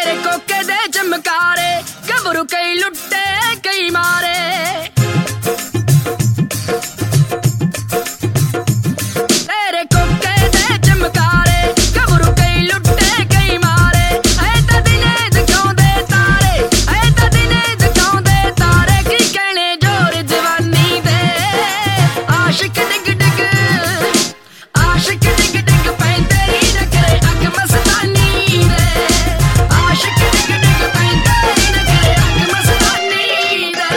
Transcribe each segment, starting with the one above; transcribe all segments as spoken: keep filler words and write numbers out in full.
तेरे कोके दे चमकारे गबरू कई लुट्टे कई मारे तेरे कोके दे चमकारे गबरू कई लुट्टे कई मारे ऐ तां दिने दिखाउंदे तारे ऐ तां दिने दिखाउंदे तारे की कहने जोर जवानी दे आशिक डिग डिग आशिक डिग डिग पैंदे ही न करे अख मस्तानी दे आशिक डिग डिग पैंदे ही न करे अख मस्तानी दे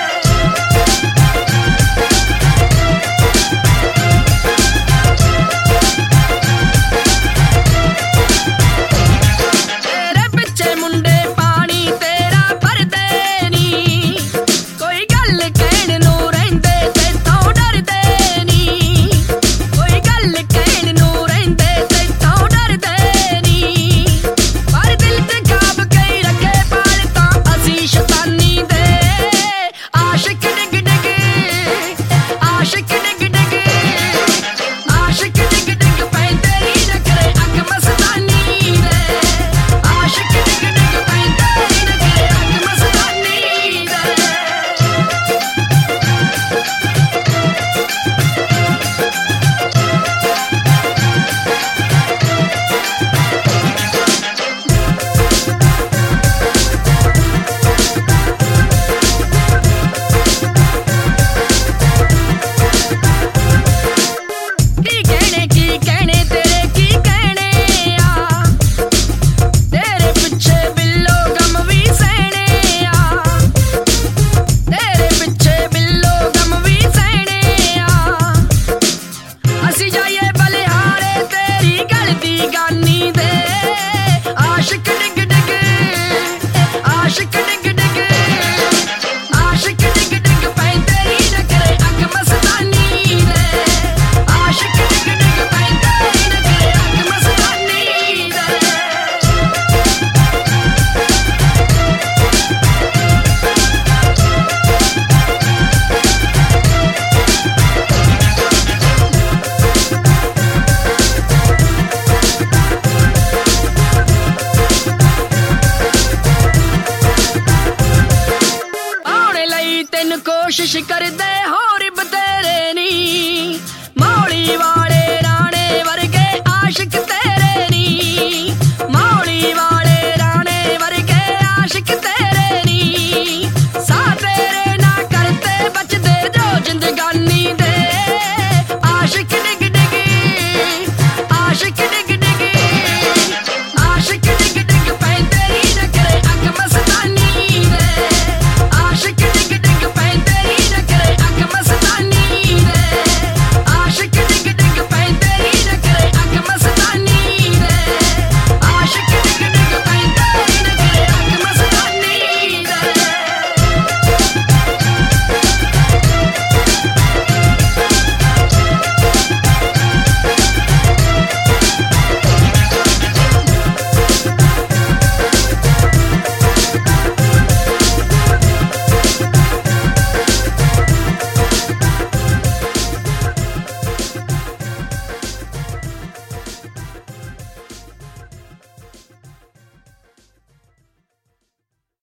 तेरे पिछे मुंडे पानी तेरा भरदे नी कोई गल कहण नूं रहिंदे तैथों डरदे नी कोई गल कहण नूं रहिंदे तैथों डरदे नी पर दिल ते खाब कई रखे पाल तां असीं शैतानी दे आशिक डिग डिग आशिक डिग डिग आशिक डिग डिग पैंदे ही न करे अख मस्तानी दे आशिक डिग डिग पैंदे ही न करे अख मस्तानी दे की कहने की कहने तेरे की कहने आ तेरे पिछे बिल्लो गम भी सहने आ तेरे पिछे बिल्लो गम भी सहने आ असी जाइए बलिहारे तेरी गल दी गानी दे आशिक डिग डिग आशिक डिग डिग आशिक डिग डिग पैंदे ही न करे अख मस्तानी दे आशिक डिग डिग पैंदे ही न करे अख मस्तानी दे आने लई तेन कोशिश कर